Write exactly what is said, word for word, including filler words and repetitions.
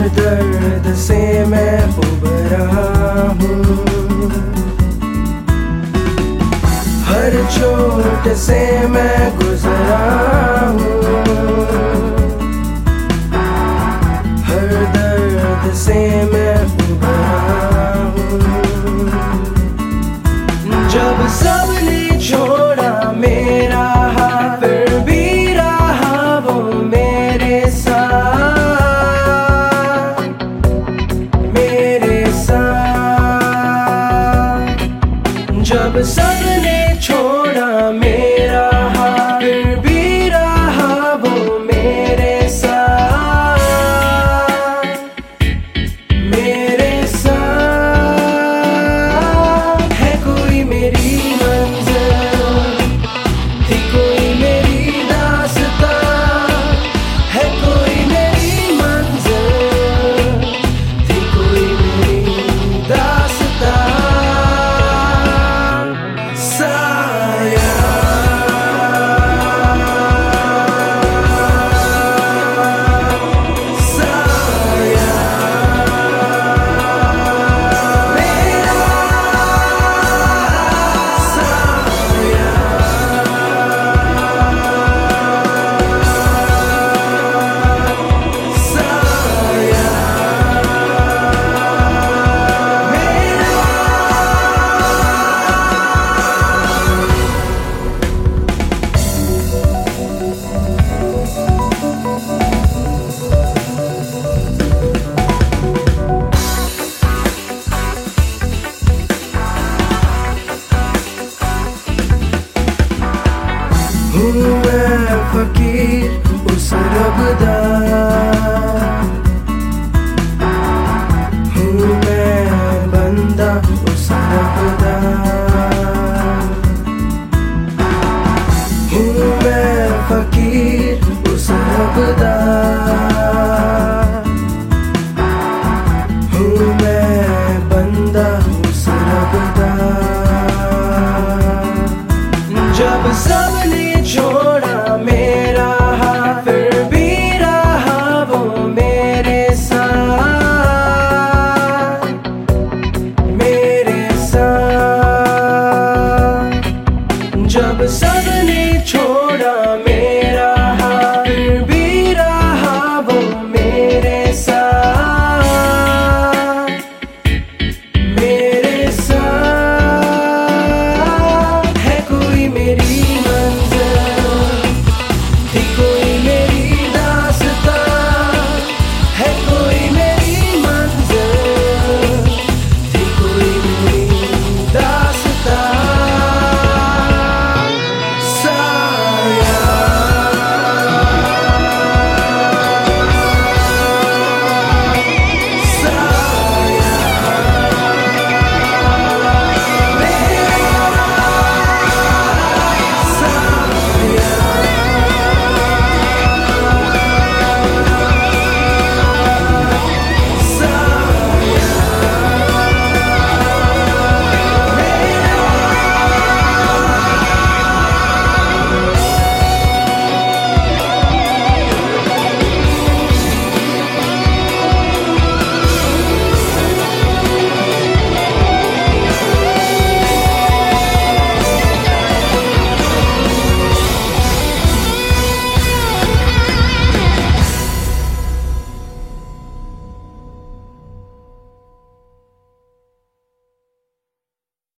दर्द से मैं उबरा हूँ, हर चोट से मैं गुजरा हूँ, हर दर्द से मैं उबरा हूँ। जब सबने छोड़ा मेरा हाथ, फिर भी रहा वो मेरे साथ, मेरे साथ। जब सबने छोड़ा मेरा हाथ, फिर भी रहा वो मेरे साथ, मेरे साथ। है कोई मेरी मंजिल, थी कोई मेरी दास्तां, है कोई मेरी मंजिल, थी कोई मेरी दास्तां। साया साया मेरा साया, साया मेरा। हूँ मैं फकीर उस रब दा, हूँ मैं बंदा उस रब दा, हूँ मैं फकीर उस रब दा, हूँ मैं बंदा उस रब दा। जब सबने छोड़ा मेरा हाथ, फिर भी रहा वो मेरे साथ, मेरे साथ। जब सबने छोड़ा मेरा हाथ, फिर भी रहा वो मेरे साथ।